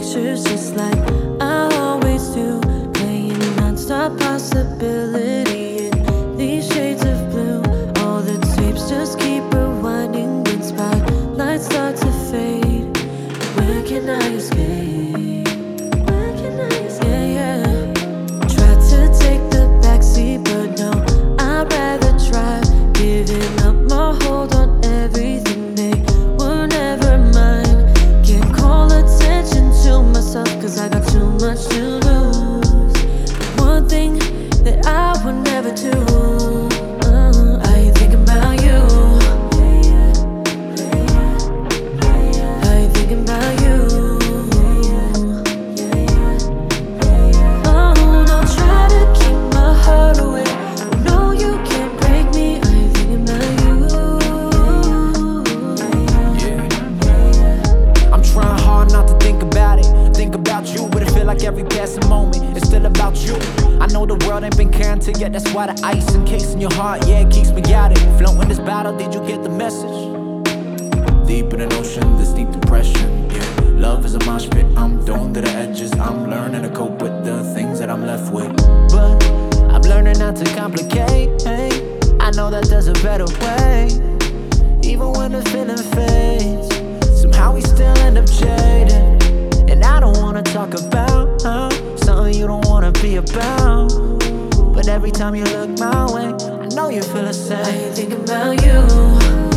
pictures just like I always do, playing non-stop possibility in these shades of blue. All the tapes just keep rewinding when spotlights start to fade. Where can I escape? Where can I escape? Yeah, yeah. Tried to take the backseat, but no, I'd rather drive. Giving up my hold on everything, they were never mine. Can't call attention to myself, cause I got too much to lose. One thing that I would never do, I ain't thinking about you. I ain't thinking about you. Oh, don't try to keep my heart away. No, you can't break me. I ain't thinking about you. I'm trying hard not to think about it. Think about you, but it feel like every passing moment it's still about you. I know the world ain't been kind to you, that's why the ice encasing your heart, yeah, it keeps me guided. Floating this battle, did you get the message? Deep in an ocean, this deep depression, yeah. Love is a mosh pit, I'm thrown to the edges. I'm learning to cope with the things that I'm left with, but I'm learning not to complicate, hey. I know that there's a better way. Even when the feeling fades, somehow we still end up jaded. And I don't wanna talk about something you don't wanna be about, but every time you look my way, I know you feel the I same. ain't thinking about you.